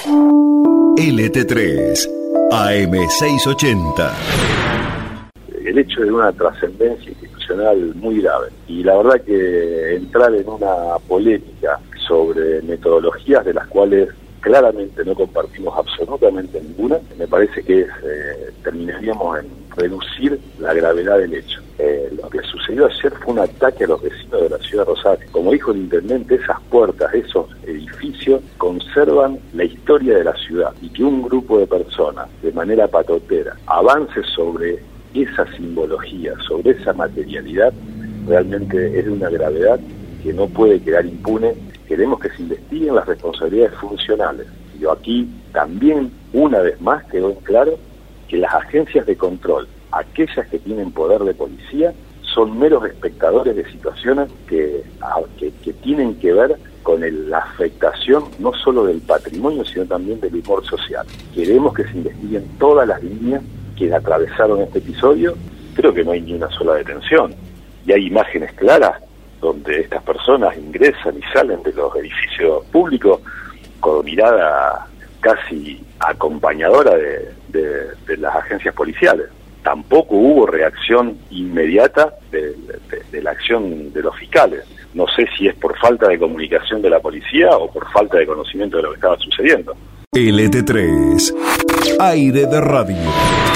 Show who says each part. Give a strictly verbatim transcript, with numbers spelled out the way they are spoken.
Speaker 1: L T tres, A M seiscientos ochenta.
Speaker 2: El hecho de una trascendencia institucional muy grave. Y la verdad que entrar en una polémica sobre metodologías de las cuales claramente no compartimos absolutamente ninguna, me parece que es, eh, terminaríamos en reducir la gravedad del hecho. Eh, lo que sucedió ayer fue un ataque a los vecinos de la ciudad de Rosario. Como dijo el intendente, esas puertas, esos edificios conservan la historia de la ciudad, y que un grupo de personas, de manera patotera, avance sobre esa simbología, sobre esa materialidad, realmente es de una gravedad que no puede quedar impune. Queremos que se investiguen las responsabilidades funcionales. Y aquí también, una vez más, quedó en claro que las agencias de control, aquellas que tienen poder de policía, son meros espectadores de situaciones que, que, que tienen que ver con el, la afectación no solo del patrimonio, sino también del humor social. Queremos que se investiguen todas las líneas que atravesaron este episodio. Creo que no hay ni una sola detención, y hay imágenes claras donde estas personas ingresan y salen de los edificios públicos con mirada casi acompañadora de, de, de las agencias policiales. Tampoco hubo reacción inmediata de, de, de la acción de los fiscales. No sé si es por falta de comunicación de la policía o por falta de conocimiento de lo que estaba sucediendo.
Speaker 1: L T tres, Aire de Radio.